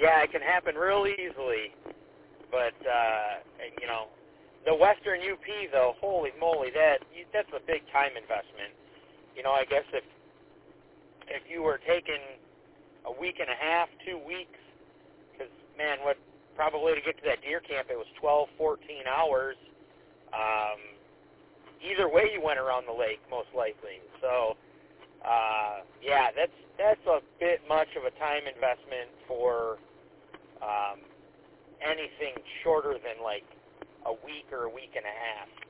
Yeah, it can happen real easily. But, the Western UP, though, holy moly, that's a big time investment. I guess if you were taking a week and a half, 2 weeks, because, man, probably to get to that deer camp, it was 12, 14 hours. Either way you went around the lake, most likely. So, that's a bit much of a time investment for anything shorter than like a week or a week and a half.